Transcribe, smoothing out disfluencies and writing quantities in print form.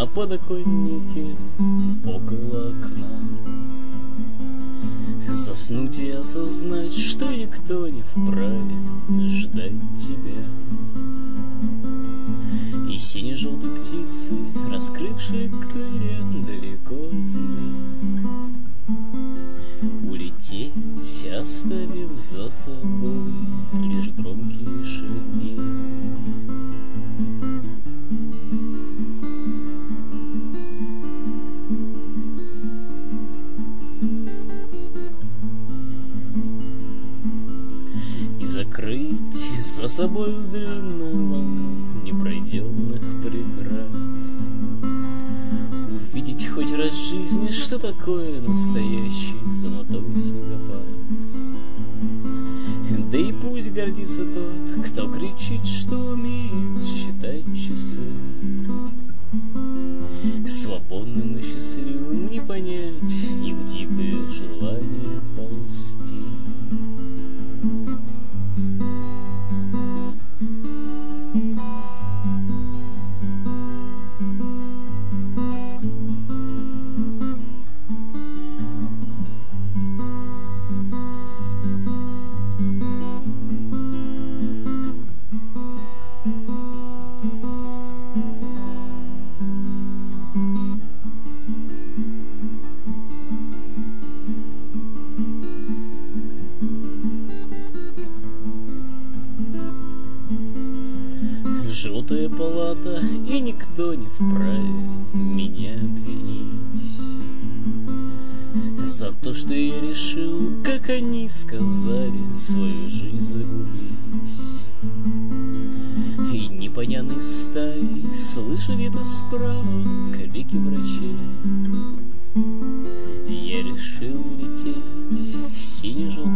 на подоконнике около окна. Заснуть и осознать, что никто не вправе ждать тебя. И сине-желтой птицы, раскрывшие крылья далеко от земли, улететь, оставив за собой лишь громкие шаги. И закрыть за собой длинную волну непройденных преград. Увидеть хоть раз в жизни, что такое настоящий золотой снегопад. Да и пусть гордится тот, кто кричит, что умеет считать часы. Свободным и счастливым не понять их дикое желание ползти. Желтая палата, и никто не вправе меня обвинить за то, что я решил, как они сказали, свою жизнь загубить. И непонятной стаей слышали это справа крики врачей. Я решил лететь сине-желтой